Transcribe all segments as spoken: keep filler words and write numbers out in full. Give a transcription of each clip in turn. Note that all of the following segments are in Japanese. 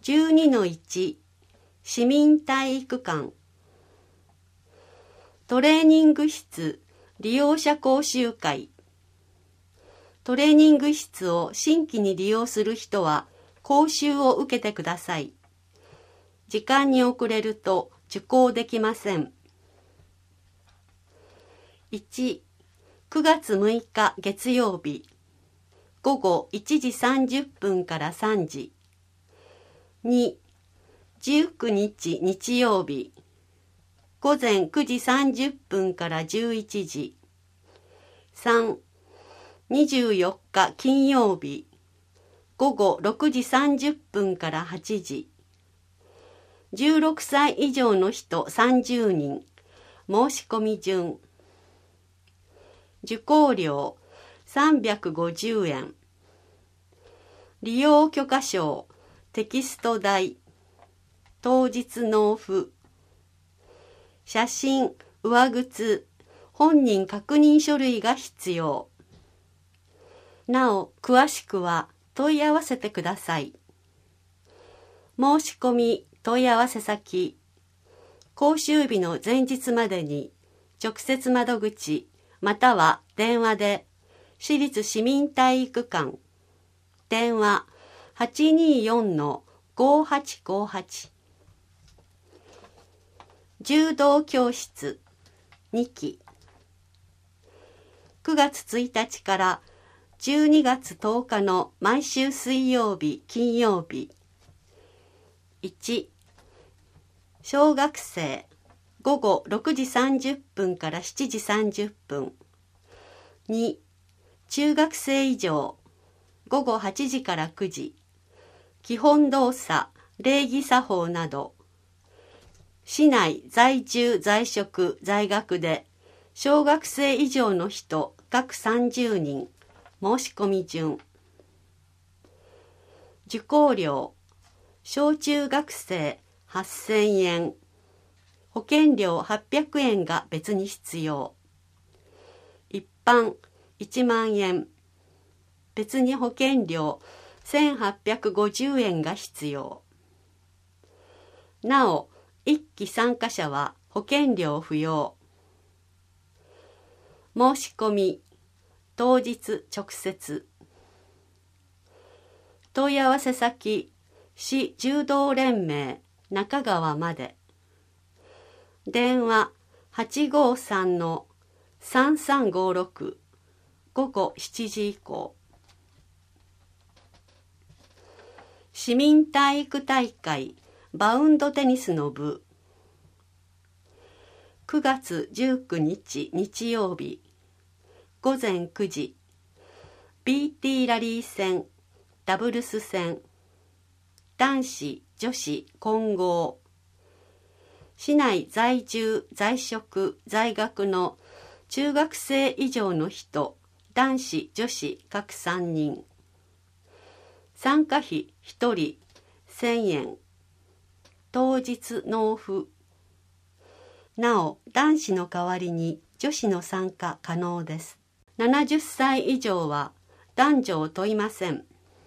じゅうにのいち 市民体育館トレーニング室利用者講習会トレーニング室を新規に利用する人は講習を受けてください。時間に遅れると受講できません。いち、くがつむいか月曜日ごごいちじさんじゅっぷんからさんじ。に、じゅうくにち日曜日ごぜんくじさんじゅっぷんからじゅういちじ。さん、にじゅうよっか金曜日ごごろくじさんじゅっぷんからはちじ。じゅうろくさい以上の人さんじゅうにん。申し込み順。受講料さんびゃくごじゅうえん。利用許可証、テキスト代、当日納付。写真、上靴、本人確認書類が必要。なお、詳しくは問い合わせてください。申し込み、問い合わせ先、講習日の前日までに直接窓口または電話で私立市民体育館電話 はちにーよんのごはちごはち 柔道教室にきくがつついたちからじゅうにがつとおかの毎週水曜日金曜日いち小学生ごごろくじさんじゅっぷんからしちじさんじゅっぷん。に中学生以上ごごはちじからくじ。基本動作、礼儀作法など。市内在住在職在学で小学生以上の人各さんじゅうにん。申し込み順。受講料小中学生はっせんえん。保険料はっぴゃくえんが別に必要。一般いちまんえん。別に保険料せんはっぴゃくごじゅうえんが必要。なお、いっき参加者は保険料不要。申し込み当日直接。問い合わせ先市柔道連盟中川まで。電話 はちごさんのさんさんごろく ごごしちじ以降。市民体育大会バウンドテニスの部くがつじゅうくにち日曜日ごぜんくじ ビーティー ラリー戦ダブルス戦男子女子混合市内在住在職在学の中学生以上の人男子女子各さんにん参加費ひとりせんえん当日納付なお男子の代わりに女子の参加可能ですななじゅっさい以上は男女を問いません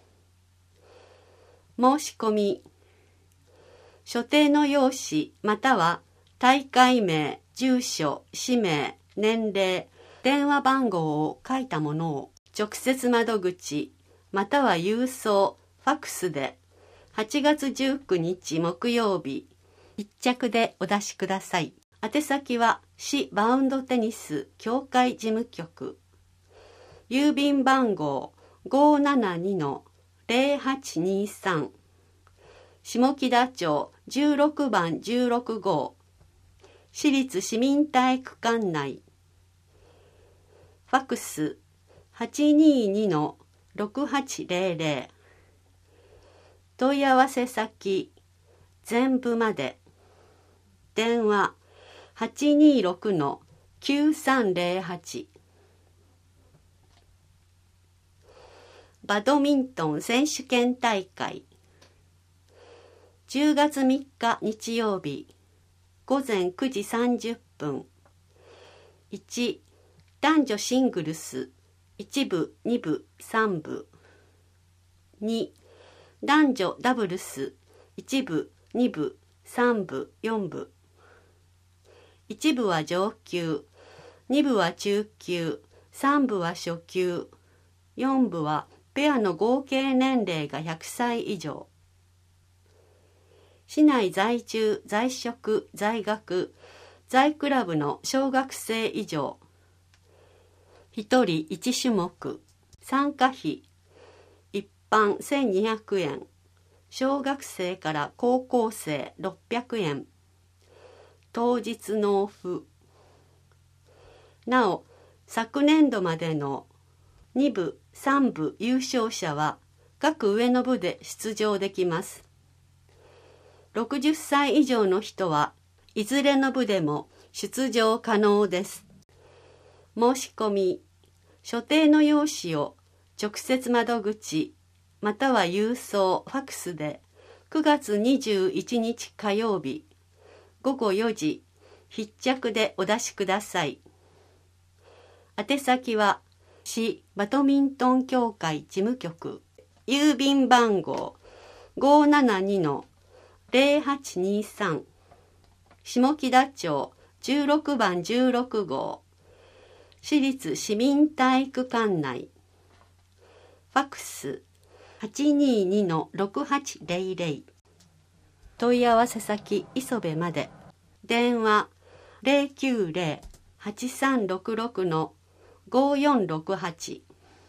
申し込み所定の用紙または大会名、住所、氏名、年齢、電話番号を書いたものを直接窓口または郵送、ファックスではちがつじゅうくにち木曜日一着でお出しください。宛先は市バウンドテニス協会事務局郵便番号 ごーななにのぜろはちにさん 下木田町じゅうろくばんじゅうろくごう市立市民体育館内ファックス はちにーにのろくはちぜろぜろ 問い合わせ先全部まで電話 はちにーろくのきゅうさんぜろはち バドミントン選手権大会じゅうがつみっか日曜日ごぜんくじさんじゅっぷんいち男女シングルスいちぶにぶさんぶに男女ダブルスいち部、に部、さん部、よん部。いち部は上級、に部は中級、さん部は初級、よん部はペアの合計年齢がひゃくさい以上。市内在住、在職、在学、在クラブの小学生以上。ひとりいち種目。参加費。一般せんにひゃくえん。小学生から高校生ろっぴゃくえん。当日納付。なお、昨年度までのに部、さん部優勝者は各上の部で出場できます。ろくじゅっさい以上の人はいずれの部でも出場可能です。申し込み、所定の用紙を直接窓口または郵送、ファクスでくがつにじゅういちにち火曜日ごごよじ必着でお出しください。宛先は市バドミントン協会事務局、郵便番号 ごーななにのぜろはちにさん 下木田町じゅうろくばんじゅうろくごう市立市民体育館内。ファクス はちにーにのろくはちぜろぜろ。問い合わせ先磯部まで。電話 ゼロきゅうゼロ はちさんろくろく ごよんろくはち。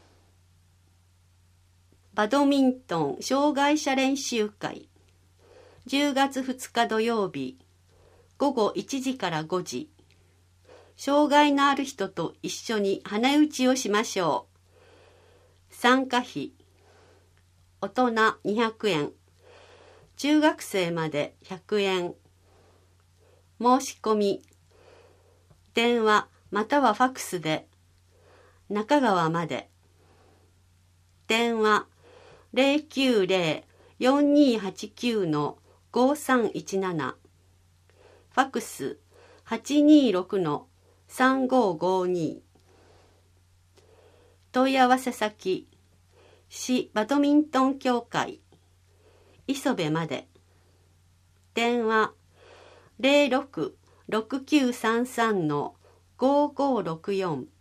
バドミントン障害者練習会。じゅうがつふつか土曜日ごごいちじからごじ。障害のある人と一緒に羽打ちをしましょう。参加費大人にひゃくえん、中学生までひゃくえん。申し込み電話またはファクスで中川まで。電話ゼロきゅうゼロ よんにーはちきゅうのごさんいちなな。ファクス はちにーろくのさんごーごーに。問い合わせ先市バドミントン協会磯部まで。電話ゼロろく ろくきゅうさんさんのごーごーろくよん。